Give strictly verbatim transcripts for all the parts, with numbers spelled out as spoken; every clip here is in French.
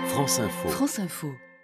France Info. France Info.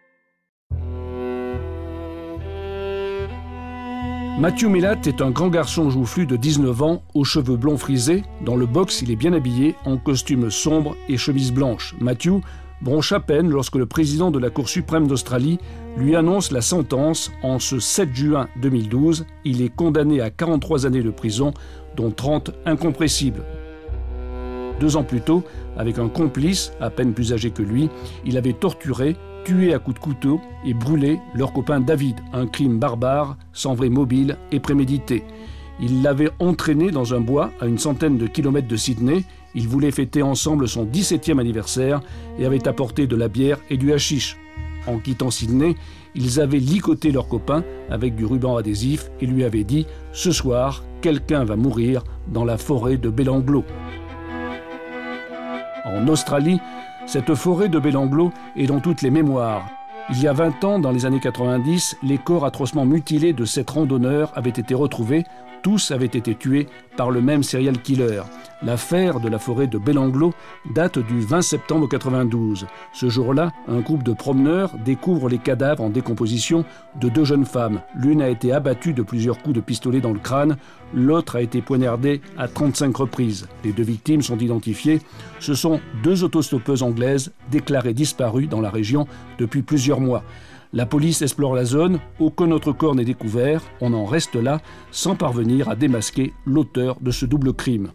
Matthew Milat est un grand garçon joufflu de dix-neuf ans, aux cheveux blonds frisés. Dans le box, il est bien habillé, en costume sombre et chemise blanche. Matthew bronche à peine lorsque le président de la Cour suprême d'Australie lui annonce la sentence. En ce sept juin deux mille douze, il est condamné à quarante-trois années de prison, dont trente incompressibles. Deux ans plus tôt, avec un complice, à peine plus âgé que lui, il avait torturé, tué à coups de couteau et brûlé leur copain David, un crime barbare, sans vrai mobile et prémédité. Il l'avait entraîné dans un bois à une centaine de kilomètres de Sydney. Ils voulaient fêter ensemble son dix-septième anniversaire et avaient apporté de la bière et du hashish. En quittant Sydney, ils avaient ligoté leur copain avec du ruban adhésif et lui avaient dit « Ce soir, quelqu'un va mourir dans la forêt de Belanglo ». En Australie, cette forêt de Belanglo est dans toutes les mémoires. Il y a vingt ans, dans les années quatre-vingt-dix, les corps atrocement mutilés de sept randonneurs avaient été retrouvés. Tous avaient été tués par le même serial killer. L'affaire de la forêt de Belanglo date du vingt septembre quatre-vingt-douze. Ce jour-là, un groupe de promeneurs découvre les cadavres en décomposition de deux jeunes femmes. L'une a été abattue de plusieurs coups de pistolet dans le crâne, l'autre a été poignardée à trente-cinq reprises. Les deux victimes sont identifiées. Ce sont deux autostoppeuses anglaises déclarées disparues dans la région depuis plusieurs mois. La police explore la zone, aucun autre corps n'est découvert, on en reste là sans parvenir à démasquer l'auteur de ce double crime.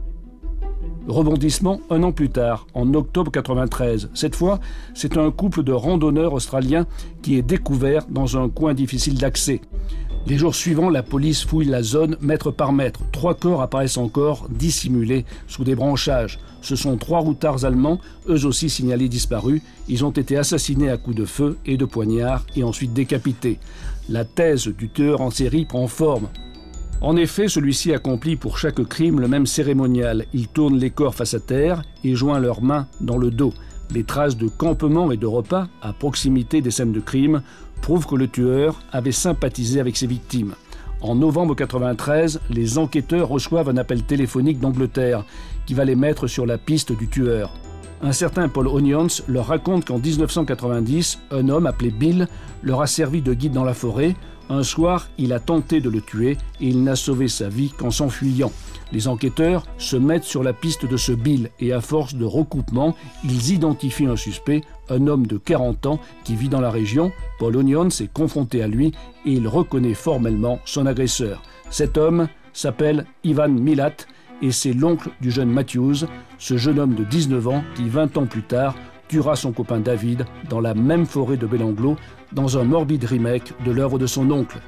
Rebondissement un an plus tard, en octobre quatre-vingt-treize. Cette fois, c'est un couple de randonneurs australiens qui est découvert dans un coin difficile d'accès. Les jours suivants, la police fouille la zone mètre par mètre. Trois corps apparaissent encore, dissimulés sous des branchages. Ce sont trois routards allemands, eux aussi signalés disparus. Ils ont été assassinés à coups de feu et de poignard et ensuite décapités. La thèse du tueur en série prend forme. En effet, celui-ci accomplit pour chaque crime le même cérémonial. Il tourne les corps face à terre et joint leurs mains dans le dos. Les traces de campements et de repas à proximité des scènes de crime prouvent que le tueur avait sympathisé avec ses victimes. En novembre quatre-vingt-treize, les enquêteurs reçoivent un appel téléphonique d'Angleterre qui va les mettre sur la piste du tueur. Un certain Paul Onions leur raconte qu'en dix-neuf cent quatre-vingt-dix, un homme appelé Bill leur a servi de guide dans la forêt. Un soir, il a tenté de le tuer et il n'a sauvé sa vie qu'en s'enfuyant. Les enquêteurs se mettent sur la piste de ce Bill et à force de recoupement, ils identifient un suspect, un homme de quarante ans qui vit dans la région. Paul Onions est confronté à lui et il reconnaît formellement son agresseur. Cet homme s'appelle Ivan Milat et c'est l'oncle du jeune Matthews, ce jeune homme de dix-neuf ans qui, vingt ans plus tard, tuera son copain David dans la même forêt de Belanglo, dans un morbide remake de l'œuvre de son oncle.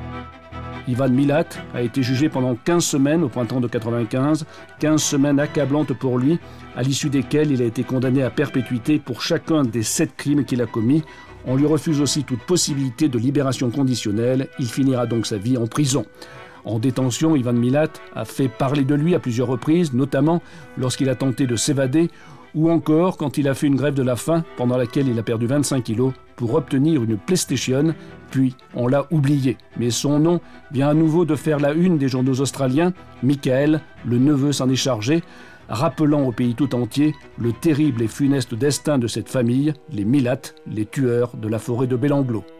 Ivan Milat a été jugé pendant quinze semaines au printemps de quatre-vingt-quinze, quinze semaines accablantes pour lui, à l'issue desquelles il a été condamné à perpétuité pour chacun des sept crimes qu'il a commis. On lui refuse aussi toute possibilité de libération conditionnelle, il finira donc sa vie en prison. En détention, Ivan Milat a fait parler de lui à plusieurs reprises, notamment lorsqu'il a tenté de s'évader, ou encore quand il a fait une grève de la faim pendant laquelle il a perdu vingt-cinq kilos pour obtenir une PlayStation, puis on l'a oublié. Mais son nom vient à nouveau de faire la une des journaux australiens. Michael, le neveu, s'en est chargé, rappelant au pays tout entier le terrible et funeste destin de cette famille, les Milat, les tueurs de la forêt de Belanglo.